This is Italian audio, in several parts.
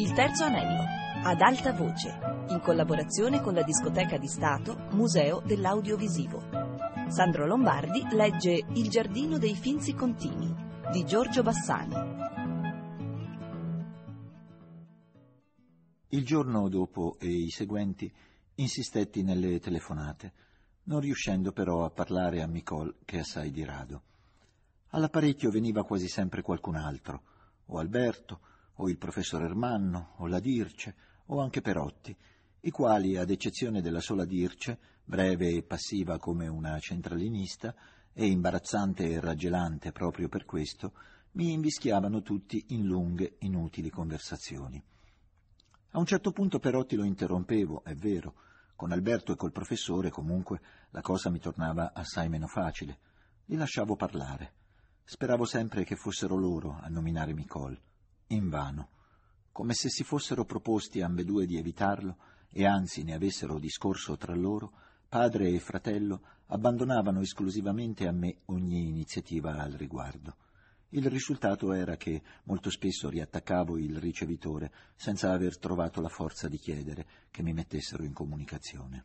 Il terzo anello, ad alta voce, in collaborazione con la Discoteca di Stato, Museo dell'Audiovisivo. Sandro Lombardi legge Il giardino dei Finzi Contini, di Giorgio Bassani. Il giorno dopo e i seguenti insistetti nelle telefonate, non riuscendo però a parlare a Micol, che assai di rado. All'apparecchio veniva quasi sempre qualcun altro, o Alberto, o il professor Ermanno, o la Dirce, o anche Perotti, i quali, ad eccezione della sola Dirce, breve e passiva come una centralinista, e imbarazzante e raggelante proprio per questo, mi invischiavano tutti in lunghe, inutili conversazioni. A un certo punto Perotti lo interrompevo, è vero. Con Alberto e col professore, comunque, la cosa mi tornava assai meno facile. Li lasciavo parlare. Speravo sempre che fossero loro a nominare Micol. Invano. Come se si fossero proposti ambedue di evitarlo, e anzi ne avessero discorso tra loro, padre e fratello abbandonavano esclusivamente a me ogni iniziativa al riguardo. Il risultato era che molto spesso riattaccavo il ricevitore senza aver trovato la forza di chiedere che mi mettessero in comunicazione.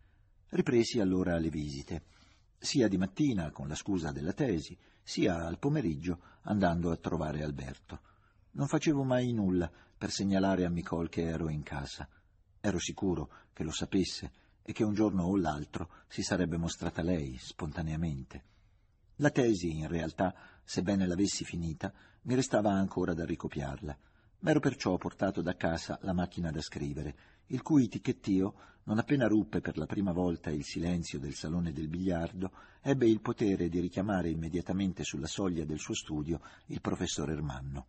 Ripresi allora le visite, sia di mattina con la scusa della tesi, sia al pomeriggio andando a trovare Alberto. Non facevo mai nulla per segnalare a Micol che ero in casa. Ero sicuro che lo sapesse e che un giorno o l'altro si sarebbe mostrata lei spontaneamente. La tesi, in realtà, sebbene l'avessi finita, mi restava ancora da ricopiarla. M'ero perciò portato da casa la macchina da scrivere, il cui ticchettio, non appena ruppe per la prima volta il silenzio del salone del biliardo, ebbe il potere di richiamare immediatamente sulla soglia del suo studio il professor Ermanno.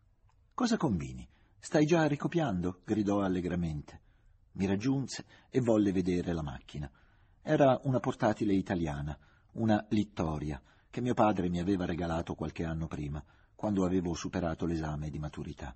«Cosa combini? Stai già ricopiando?» gridò allegramente. Mi raggiunse e volle vedere la macchina. Era una portatile italiana, una Littoria, che mio padre mi aveva regalato qualche anno prima, quando avevo superato l'esame di maturità.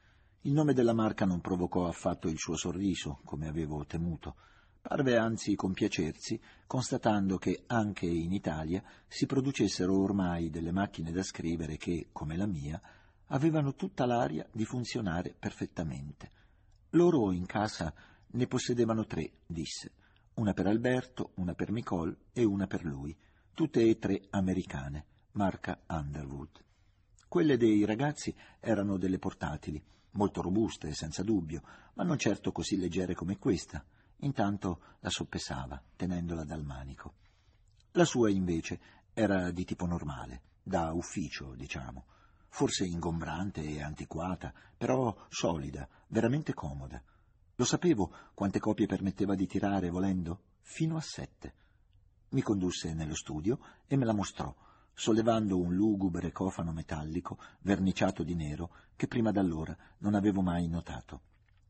Il nome della marca non provocò affatto il suo sorriso, come avevo temuto. Parve anzi compiacersi, constatando che anche in Italia si producessero ormai delle macchine da scrivere che, come la mia, avevano tutta l'aria di funzionare perfettamente. Loro in casa ne possedevano 3, disse. Una per Alberto, una per Micol e una per lui. Tutte e 3 americane, marca Underwood. Quelle dei ragazzi erano delle portatili, molto robuste, senza dubbio, ma non certo così leggere come questa. Intanto la soppesava, tenendola dal manico. La sua, invece, era di tipo normale, da ufficio, diciamo. Forse ingombrante e antiquata, però solida, veramente comoda. Lo sapevo quante copie permetteva di tirare, volendo? Fino a 7. Mi condusse nello studio e me la mostrò, sollevando un lugubre cofano metallico, verniciato di nero, che prima d'allora non avevo mai notato.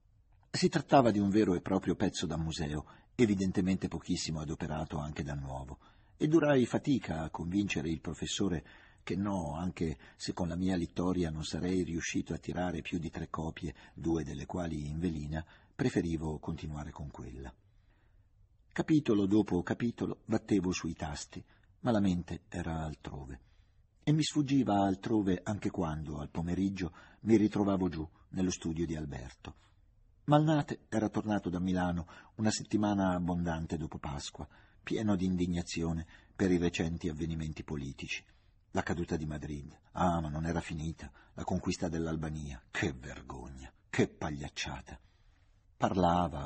Si trattava di un vero e proprio pezzo da museo, evidentemente pochissimo adoperato anche da nuovo, e durai fatica a convincere il professore che no, anche se con la mia Littoria non sarei riuscito a tirare più di 3 copie, 2 delle quali in velina, preferivo continuare con quella. Capitolo dopo capitolo battevo sui tasti, ma la mente era altrove. E mi sfuggiva altrove anche quando, al pomeriggio, mi ritrovavo giù, nello studio di Alberto. Malnate era tornato da Milano una settimana abbondante dopo Pasqua, pieno di indignazione per i recenti avvenimenti politici. La caduta di Madrid, ma non era finita, la conquista dell'Albania, che vergogna, che pagliacciata. Parlava,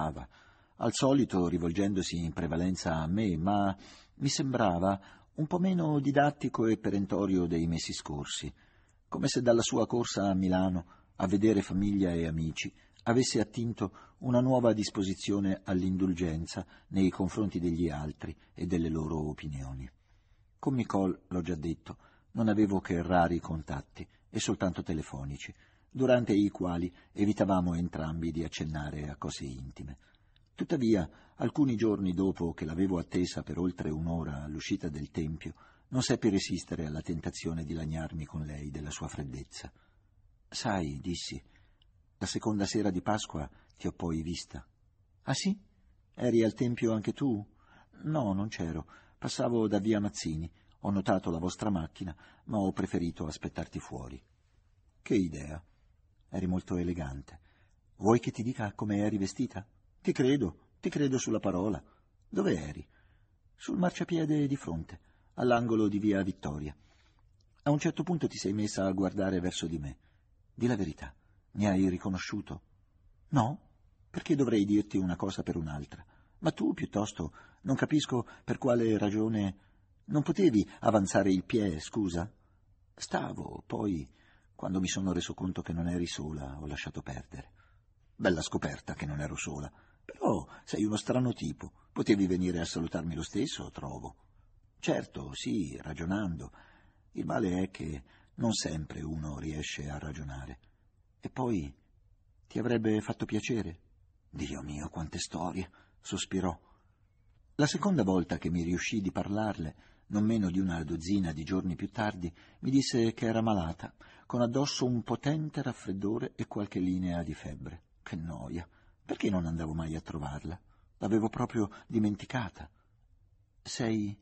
al solito rivolgendosi in prevalenza a me, ma mi sembrava un po' meno didattico e perentorio dei mesi scorsi, come se dalla sua corsa a Milano a vedere famiglia e amici avesse attinto una nuova disposizione all'indulgenza nei confronti degli altri e delle loro opinioni. Con Micol, l'ho già detto, non avevo che rari contatti e soltanto telefonici, durante i quali evitavamo entrambi di accennare a cose intime. Tuttavia, alcuni giorni dopo che l'avevo attesa per oltre un'ora all'uscita del tempio, non seppi resistere alla tentazione di lagnarmi con lei della sua freddezza. «Sai», dissi, «la seconda sera di Pasqua ti ho poi vista». «Ah sì? Eri al tempio anche tu?» «No, non c'ero. Passavo da via Mazzini. Ho notato la vostra macchina, ma ho preferito aspettarti fuori». «Che idea?» eri molto elegante. Vuoi che ti dica come eri vestita? Ti credo sulla parola. Dove eri? Sul marciapiede di fronte, all'angolo di via Vittoria. A un certo punto ti sei messa a guardare verso di me. Di la verità, mi hai riconosciuto? No? Perché dovrei dirti una cosa per un'altra? Ma tu, piuttosto, non capisco per quale ragione... Non potevi avanzare il piede, scusa? Stavo, poi, quando mi sono reso conto che non eri sola, ho lasciato perdere. Bella scoperta che non ero sola. Però sei uno strano tipo. Potevi venire a salutarmi lo stesso, trovo. Certo, sì, ragionando. Il male è che non sempre uno riesce a ragionare. E poi, ti avrebbe fatto piacere? Dio mio, quante storie, sospirò. La seconda volta che mi riuscì di parlarle, non meno di una dozzina di giorni più tardi, mi disse che era malata, con addosso un potente raffreddore e qualche linea di febbre. Che noia! Perché non andavo mai a trovarla? L'avevo proprio dimenticata. Sei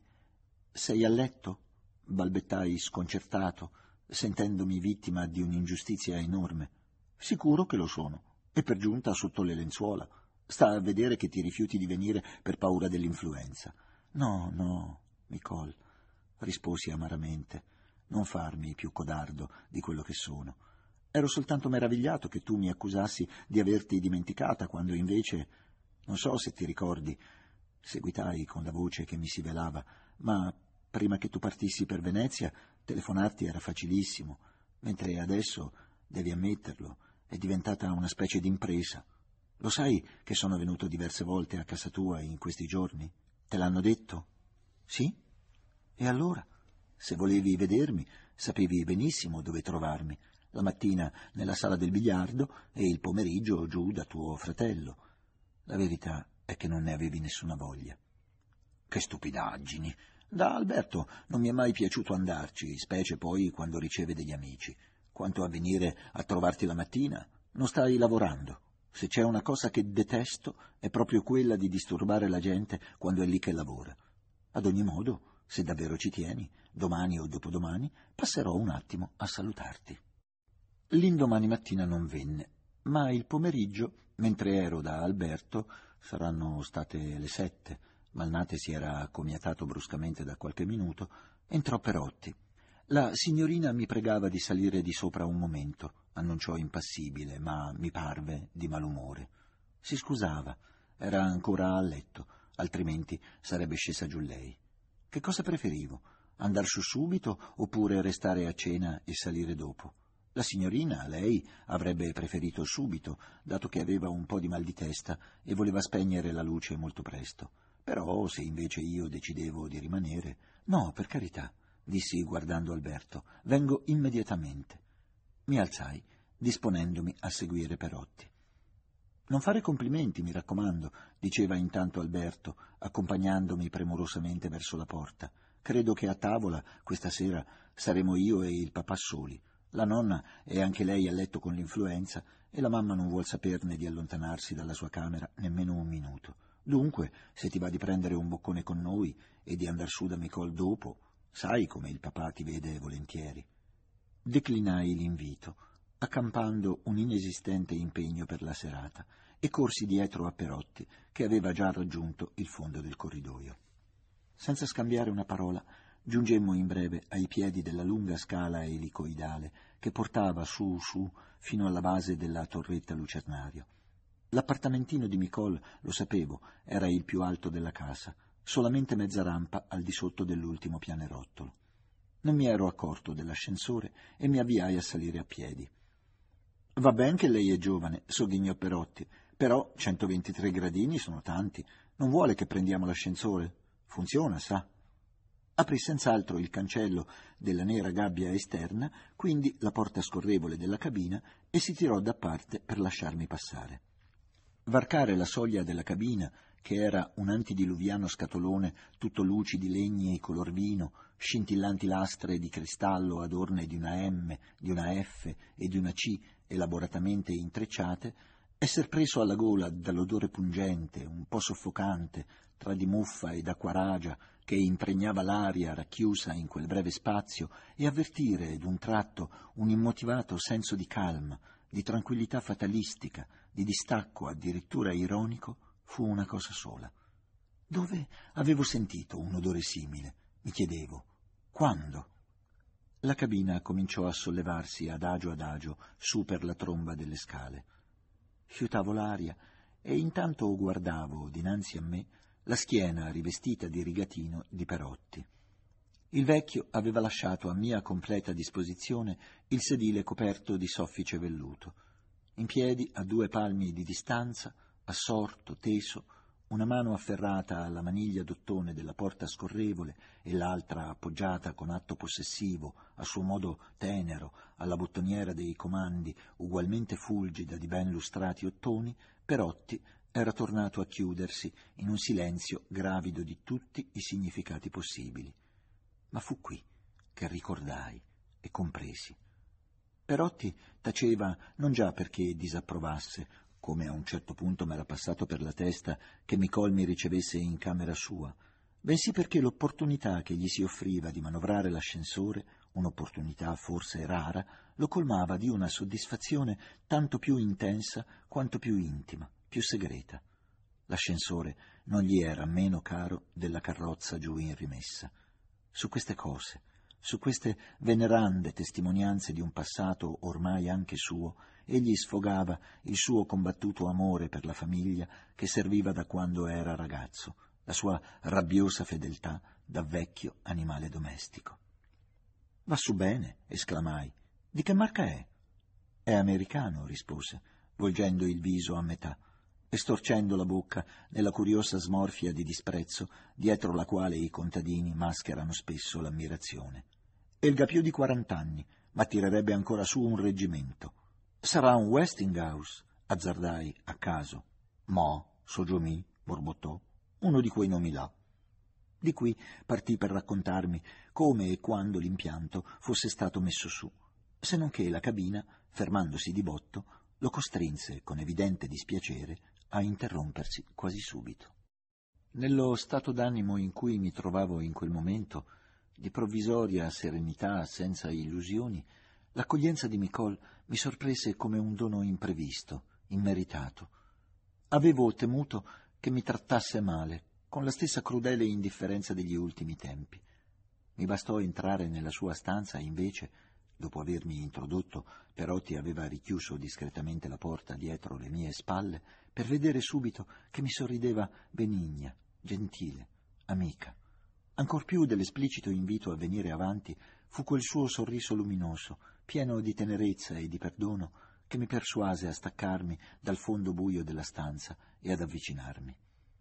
a letto? Balbettai sconcertato, sentendomi vittima di un'ingiustizia enorme. Sicuro che lo sono, e per giunta sotto le lenzuola. Sta a vedere che ti rifiuti di venire per paura dell'influenza. No, Nicole, risposi amaramente, non farmi più codardo di quello che sono. Ero soltanto meravigliato che tu mi accusassi di averti dimenticata, quando invece, non so se ti ricordi, seguitai con la voce che mi si velava, ma prima che tu partissi per Venezia, telefonarti era facilissimo, mentre adesso, devi ammetterlo, è diventata una specie d'impresa. Lo sai che sono venuto diverse volte a casa tua in questi giorni? Te l'hanno detto? Sì? E allora? Se volevi vedermi, sapevi benissimo dove trovarmi. La mattina nella sala del biliardo e il pomeriggio giù da tuo fratello. La verità è che non ne avevi nessuna voglia. Che stupidaggini! Da Alberto non mi è mai piaciuto andarci, specie poi quando riceve degli amici. Quanto a venire a trovarti la mattina, non stai lavorando. Se c'è una cosa che detesto è proprio quella di disturbare la gente quando è lì che lavora. Ad ogni modo, se davvero ci tieni, domani o dopodomani passerò un attimo a salutarti. L'indomani mattina non venne, ma il pomeriggio, mentre ero da Alberto, saranno state le 7, Malnate si era accomiatato bruscamente da qualche minuto, entrò Perotti. La signorina mi pregava di salire di sopra un momento, annunciò impassibile, ma mi parve di malumore. Si scusava, era ancora a letto, altrimenti sarebbe scesa giù lei. Che cosa preferivo? Andar su subito oppure restare a cena e salire dopo? La signorina, lei, avrebbe preferito subito, dato che aveva un po' di mal di testa e voleva spegnere la luce molto presto. Però, se invece io decidevo di rimanere... No, per carità, dissi guardando Alberto, vengo immediatamente. Mi alzai, disponendomi a seguire Perotti. Non fare complimenti, mi raccomando, diceva intanto Alberto, accompagnandomi premurosamente verso la porta. Credo che a tavola, questa sera, saremo io e il papà soli. La nonna è anche lei a letto con l'influenza e la mamma non vuol saperne di allontanarsi dalla sua camera nemmeno un minuto. Dunque, se ti va di prendere un boccone con noi e di andar su da Micol dopo, sai come il papà ti vede volentieri. Declinai l'invito, accampando un inesistente impegno per la serata, e corsi dietro a Perotti, che aveva già raggiunto il fondo del corridoio. Senza scambiare una parola, giungemmo in breve ai piedi della lunga scala elicoidale che portava su fino alla base della torretta lucernario. L'appartamentino di Micol, lo sapevo, era il più alto della casa, solamente mezza rampa al di sotto dell'ultimo pianerottolo. Non mi ero accorto dell'ascensore e mi avviai a salire a piedi. Va ben che lei è giovane, sogghignò Perotti, però 123 gradini sono tanti. Non vuole che prendiamo l'ascensore? Funziona, sa. Aprì senz'altro il cancello della nera gabbia esterna, quindi la porta scorrevole della cabina, e si tirò da parte per lasciarmi passare. Varcare la soglia della cabina, che era un antidiluviano scatolone tutto luci di legni e color vino, scintillanti lastre di cristallo adorne di una M, di una F e di una C elaboratamente intrecciate, esser preso alla gola dall'odore pungente, un po' soffocante, tra di muffa ed acquaragia, che impregnava l'aria racchiusa in quel breve spazio, e avvertire d'un tratto un immotivato senso di calma, di tranquillità fatalistica, di distacco addirittura ironico, fu una cosa sola. Dove avevo sentito un odore simile? Mi chiedevo. Quando? La cabina cominciò a sollevarsi adagio su per la tromba delle scale. Fiutavo l'aria e intanto guardavo dinanzi a me la schiena rivestita di rigatino di Perotti. Il vecchio aveva lasciato a mia completa disposizione il sedile coperto di soffice velluto. In piedi, a 2 palmi di distanza, assorto, teso, una mano afferrata alla maniglia d'ottone della porta scorrevole e l'altra appoggiata con atto possessivo, a suo modo tenero, alla bottoniera dei comandi, ugualmente fulgida di ben lustrati ottoni, Perotti era tornato a chiudersi in un silenzio gravido di tutti i significati possibili. Ma fu qui che ricordai e compresi. Perotti taceva non già perché disapprovasse, come a un certo punto m'era passato per la testa che Micol mi ricevesse in camera sua, bensì perché l'opportunità che gli si offriva di manovrare l'ascensore, un'opportunità forse rara, lo colmava di una soddisfazione tanto più intensa quanto più intima, più segreta. L'ascensore non gli era meno caro della carrozza giù in rimessa. Su queste cose, su queste venerande testimonianze di un passato ormai anche suo, egli sfogava il suo combattuto amore per la famiglia che serviva da quando era ragazzo, la sua rabbiosa fedeltà da vecchio animale domestico. «Va su bene», esclamai. «Di che marca è?» «È americano», rispose, volgendo il viso a metà e storcendo la bocca nella curiosa smorfia di disprezzo dietro la quale i contadini mascherano spesso l'ammirazione. «Elga più di 40 anni, ma tirerebbe ancora su un reggimento». «Sarà un Westinghouse», azzardai a caso. «Mo, Sogiomì», borbottò, «uno di quei nomi là». Di qui partì per raccontarmi come e quando l'impianto fosse stato messo su, se non che la cabina, fermandosi di botto, lo costrinse, con evidente dispiacere, a interrompersi quasi subito. Nello stato d'animo in cui mi trovavo in quel momento, di provvisoria serenità senza illusioni, l'accoglienza di Micol mi sorprese come un dono imprevisto, immeritato. Avevo temuto che mi trattasse male, con la stessa crudele indifferenza degli ultimi tempi. Mi bastò entrare nella sua stanza e invece, dopo avermi introdotto, Perotti aveva richiuso discretamente la porta dietro le mie spalle, per vedere subito che mi sorrideva benigna, gentile, amica. Ancor più dell'esplicito invito a venire avanti fu quel suo sorriso luminoso, pieno di tenerezza e di perdono, che mi persuase a staccarmi dal fondo buio della stanza e ad avvicinarmi.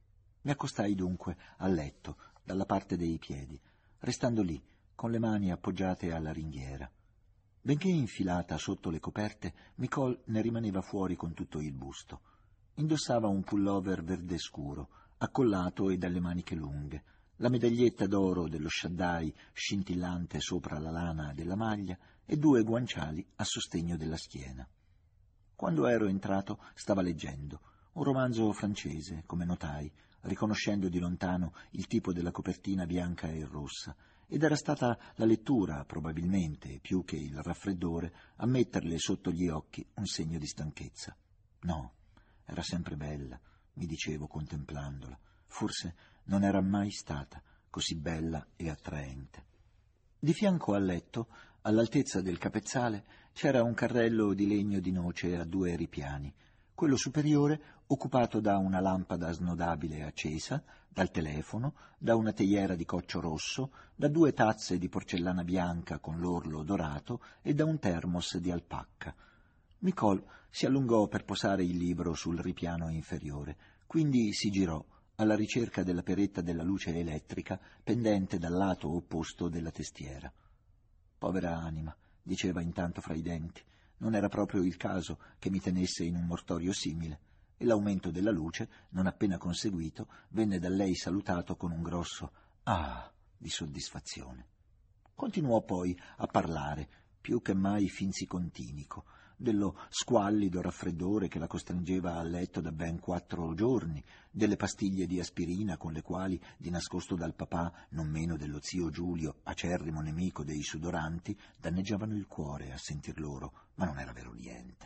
Mi accostai dunque al letto, dalla parte dei piedi, restando lì, con le mani appoggiate alla ringhiera. Benché infilata sotto le coperte, Micol ne rimaneva fuori con tutto il busto. Indossava un pullover verde scuro, accollato e dalle maniche lunghe, la medaglietta d'oro dello Shaddai scintillante sopra la lana della maglia e 2 guanciali a sostegno della schiena. Quando ero entrato stava leggendo un romanzo francese, come notai, riconoscendo di lontano il tipo della copertina bianca e rossa, ed era stata la lettura, probabilmente, più che il raffreddore, a metterle sotto gli occhi un segno di stanchezza. No, era sempre bella, mi dicevo contemplandola. Forse non era mai stata così bella e attraente. Di fianco al letto, all'altezza del capezzale, c'era un carrello di legno di noce a 2 ripiani. Quello superiore occupato da una lampada snodabile accesa, dal telefono, da una teiera di coccio rosso, da 2 tazze di porcellana bianca con l'orlo dorato e da un termos di alpacca. Micol si allungò per posare il libro sul ripiano inferiore, quindi si girò alla ricerca della peretta della luce elettrica pendente dal lato opposto della testiera. «Povera anima», diceva intanto fra i denti, non era proprio il caso che mi tenesse in un mortorio simile, e l'aumento della luce, non appena conseguito, venne da lei salutato con un grosso «ah» di soddisfazione. Continuò poi a parlare, più che mai finzicontinico, dello squallido raffreddore che la costringeva a letto da ben 4 giorni, delle pastiglie di aspirina con le quali, di nascosto dal papà, non meno dello zio Giulio, acerrimo nemico dei sudoranti, danneggiavano il cuore a sentir loro, ma non era vero niente.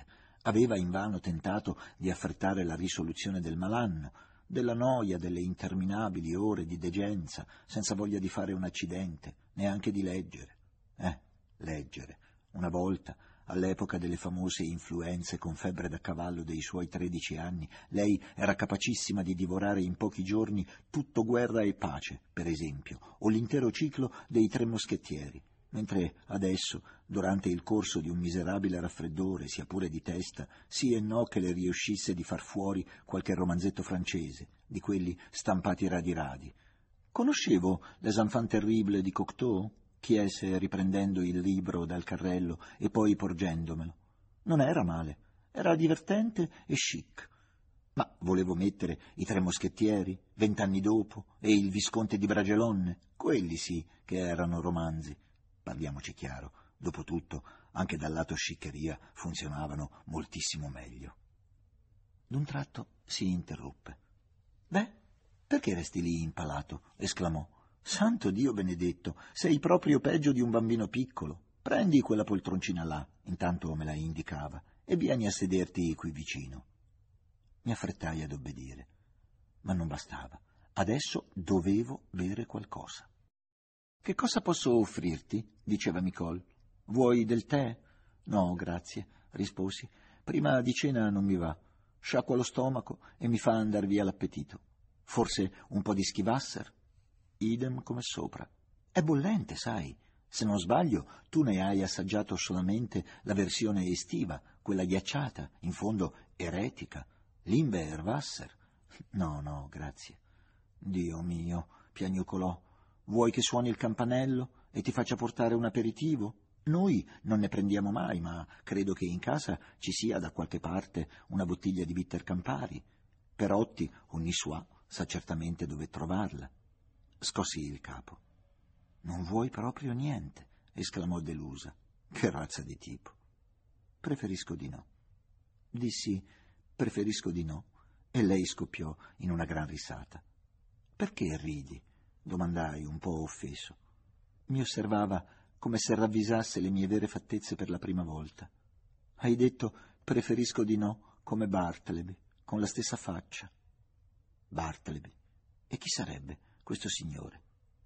Aveva invano tentato di affrettare la risoluzione del malanno, della noia, delle interminabili ore di degenza, senza voglia di fare un accidente, neanche di leggere. Leggere. Una volta, all'epoca delle famose influenze con febbre da cavallo dei suoi 13 anni, lei era capacissima di divorare in pochi giorni tutto Guerra e Pace, per esempio, o l'intero ciclo dei Tre Moschettieri, mentre adesso, durante il corso di un miserabile raffreddore, sia pure di testa, sì e no che le riuscisse di far fuori qualche romanzetto francese, di quelli stampati radi. «Conoscevo Les Enfants Terribles di Cocteau?» chiese riprendendo il libro dal carrello e poi porgendomelo. Non era male, era divertente e chic. Ma volevo mettere i Tre Moschettieri, 20 anni dopo, e il Visconte di Bragelonne, quelli sì che erano romanzi. Parliamoci chiaro, dopotutto, anche dal lato sciccheria funzionavano moltissimo meglio. D'un tratto si interruppe. «Beh, perché resti lì impalato?» esclamò. «Santo Dio benedetto, sei proprio peggio di un bambino piccolo. Prendi quella poltroncina là», intanto me la indicava, «e vieni a sederti qui vicino». Mi affrettai ad obbedire, ma non bastava. Adesso dovevo bere qualcosa. «Che cosa posso offrirti?» diceva Nicole. «Vuoi del tè?» «No, grazie», risposi. «Prima di cena non mi va. Sciacqua lo stomaco e mi fa andar via l'appetito. Forse un po' di Schivasser?» «Idem come sopra. È bollente, sai. Se non sbaglio, tu ne hai assaggiato solamente la versione estiva, quella ghiacciata, in fondo eretica. Limbeerwasser?» No, grazie». «Dio mio», piagnucolò. «Vuoi che suoni il campanello e ti faccia portare un aperitivo? Noi non ne prendiamo mai, ma credo che in casa ci sia da qualche parte una bottiglia di bitter Campari. Perotti o Niçois sa certamente dove trovarla». Scossi il capo. «Non vuoi proprio niente?» esclamò delusa. «Che razza di tipo?» «Preferisco di no». Dissi «preferisco di no» e lei scoppiò in una gran risata. «Perché ridi?» domandai un po' offeso. Mi osservava come se ravvisasse le mie vere fattezze per la prima volta. «Hai detto preferisco di no come Bartleby, con la stessa faccia». Bartleby? E chi sarebbe questo signore?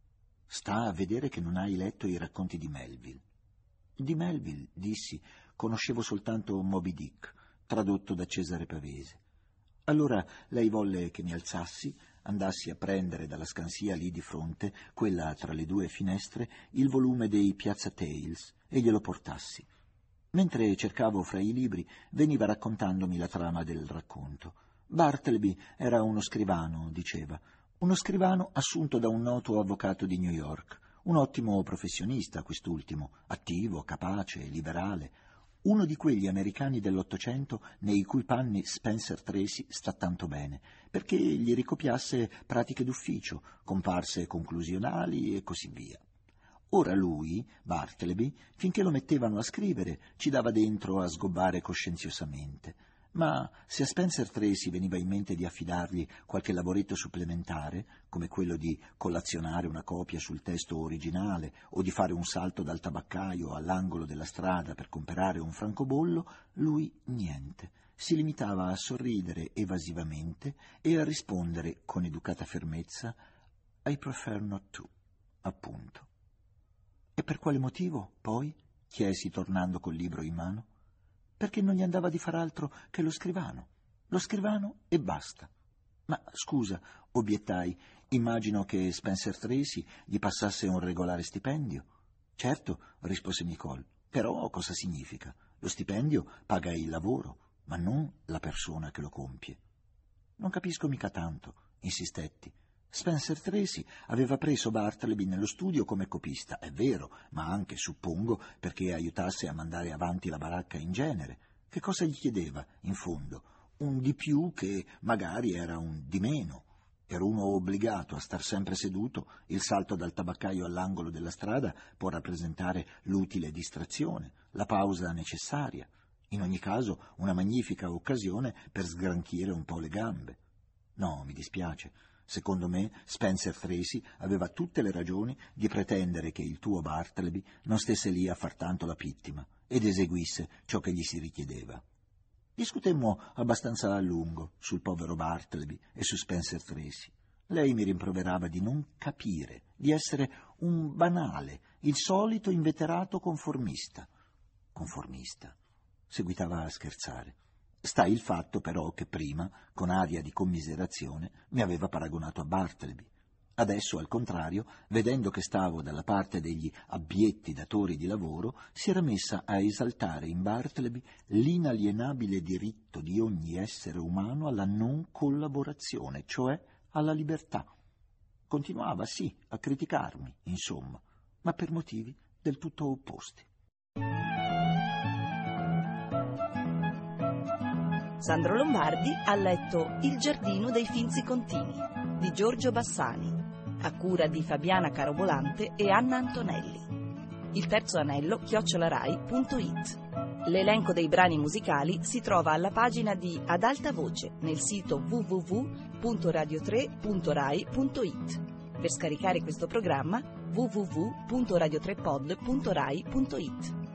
«Sta a vedere che non hai letto i racconti di Melville». «Di Melville», dissi, «conoscevo soltanto Moby Dick, tradotto da Cesare Pavese». Allora lei volle che mi alzassi, andassi a prendere dalla scansia lì di fronte, quella tra le due finestre, il volume dei Piazza Tales e glielo portassi. Mentre cercavo fra i libri, veniva raccontandomi la trama del racconto. Bartleby era uno scrivano, diceva, uno scrivano assunto da un noto avvocato di New York, un ottimo professionista quest'ultimo, attivo, capace, liberale, uno di quegli americani dell'Ottocento nei cui panni Spencer Tracy sta tanto bene, perché gli ricopiasse pratiche d'ufficio, comparse conclusionali e così via. Ora lui, Bartleby, finché lo mettevano a scrivere, ci dava dentro a sgobbare coscienziosamente. Ma se a Spencer Tracy veniva in mente di affidargli qualche lavoretto supplementare, come quello di collazionare una copia sul testo originale o di fare un salto dal tabaccaio all'angolo della strada per comperare un francobollo, lui niente. Si limitava a sorridere evasivamente e a rispondere con educata fermezza «I prefer not to», appunto. «E per quale motivo, poi?» chiesi tornando col libro in mano. «Perché non gli andava di far altro che lo scrivano e basta». «Ma scusa», obiettai, «immagino che Spencer Tracy gli passasse un regolare stipendio». «Certo», rispose Nicole, «però cosa significa? Lo stipendio paga il lavoro, ma non la persona che lo compie». «Non capisco mica tanto», insistetti. Spencer Tracy aveva preso Bartleby nello studio come copista, è vero, ma anche, suppongo, perché aiutasse a mandare avanti la baracca in genere. Che cosa gli chiedeva, in fondo? Un di più che magari era un di meno. Per uno obbligato a star sempre seduto, il salto dal tabaccaio all'angolo della strada può rappresentare l'utile distrazione, la pausa necessaria. In ogni caso, una magnifica occasione per sgranchire un po' le gambe. No, mi dispiace. Secondo me, Spencer Tracy aveva tutte le ragioni di pretendere che il tuo Bartleby non stesse lì a far tanto la pittima ed eseguisse ciò che gli si richiedeva. Discutemmo abbastanza a lungo sul povero Bartleby e su Spencer Tracy. Lei mi rimproverava di non capire, di essere un banale, il solito inveterato conformista. Conformista? Seguitava a scherzare. Sta il fatto però che prima, con aria di commiserazione, mi aveva paragonato a Bartleby. Adesso, al contrario, vedendo che stavo dalla parte degli abbietti datori di lavoro, si era messa a esaltare in Bartleby l'inalienabile diritto di ogni essere umano alla non collaborazione, cioè alla libertà. Continuava, sì, a criticarmi, insomma, ma per motivi del tutto opposti. Sandro Lombardi ha letto Il giardino dei Finzi Contini di Giorgio Bassani, a cura di Fabiana Carobolante e Anna Antonelli. Il terzo anello @rai.it. L'elenco dei brani musicali si trova alla pagina di Ad alta voce nel sito www.radio3.rai.it. Per scaricare questo programma www.radio3pod.rai.it.